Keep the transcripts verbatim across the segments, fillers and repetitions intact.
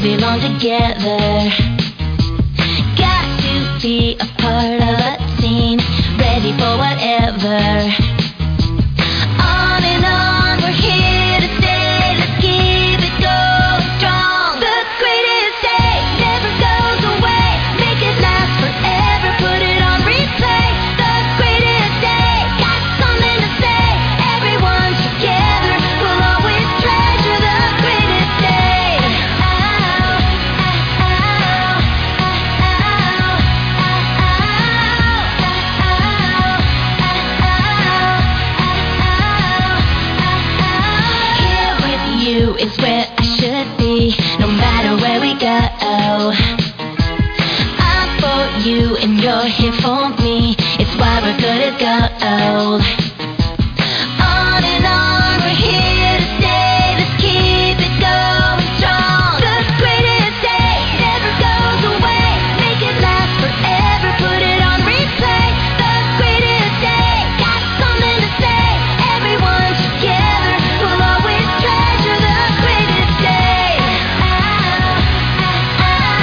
belong together. Got to be a part of a team, ready for whatever. On and on, we're here to stay. Let's keep it going strong. The greatest day never goes away. Make it last forever. Put it on replay. The greatest day, got something to say. Everyone together, we'll always treasure the greatest day. Oh, oh, oh, Here with you is where I should be, no matter where we go. I'm for you and you're here for me. It's why we're good to go. On and on, we're here to stay. Let's keep it going strong. The greatest day never goes away. Make it last forever. Put it on replay. The greatest day, got something to say. Everyone together, we'll always treasure the greatest day. Oh, oh,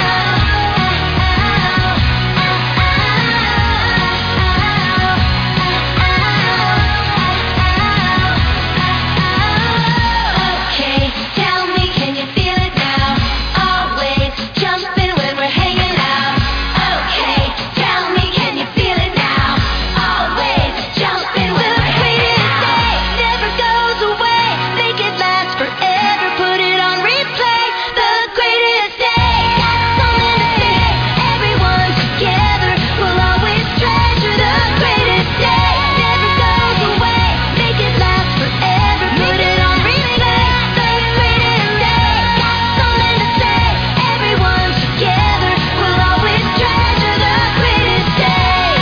Okay, tell me, can you feel it now? Always jumping when we're hanging out. Okay, tell me, can you feel it now? Always jumping when we're greatest day never goes away. Make it last forever. Put it on replay. The greatest day, got something to say. Everyone together, we'll always treasure the greatest day. Never goes away. Make it last forever. Put it on replay. The greatest day, got something to say. Everyone together, we'll always treasure the greatest day.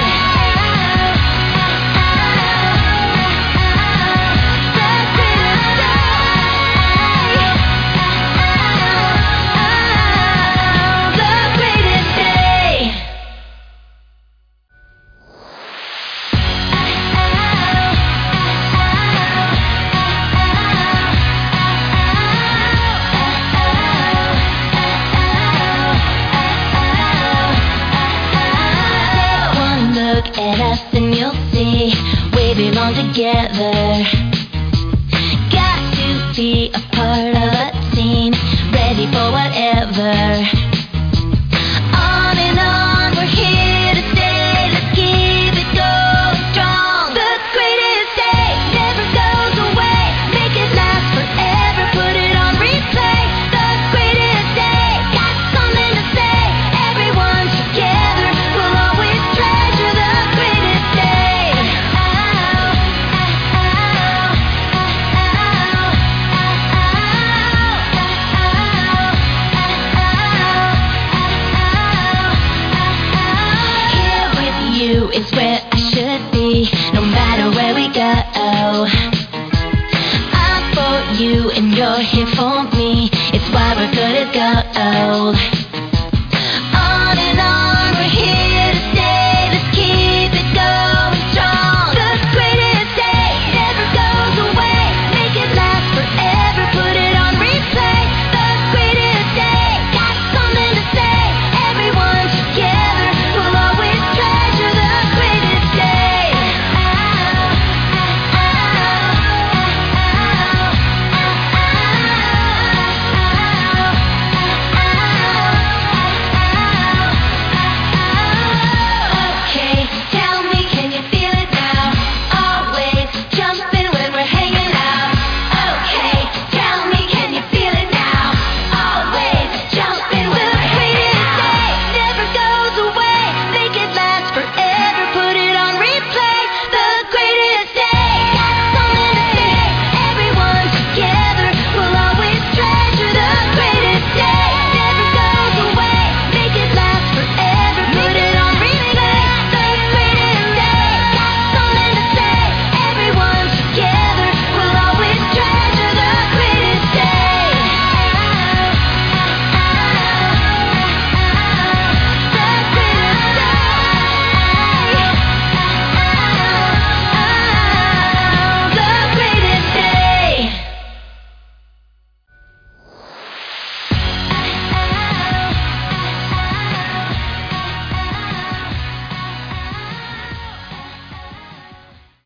The greatest day. The greatest day. Take one look at us and you'll see we belong together. Got to be a part of a team, ready for whatever. On and on, we're here to stay. Let's keep it going strong. The greatest day never goes away. Make it last forever. Put it on replay. The greatest day, got something to say. Everyone together, we'll always treasure the greatest day. Oh, oh, Here with you is where I should be, no matter where we go. I'm for you and you're here for me. It's why we're good to go.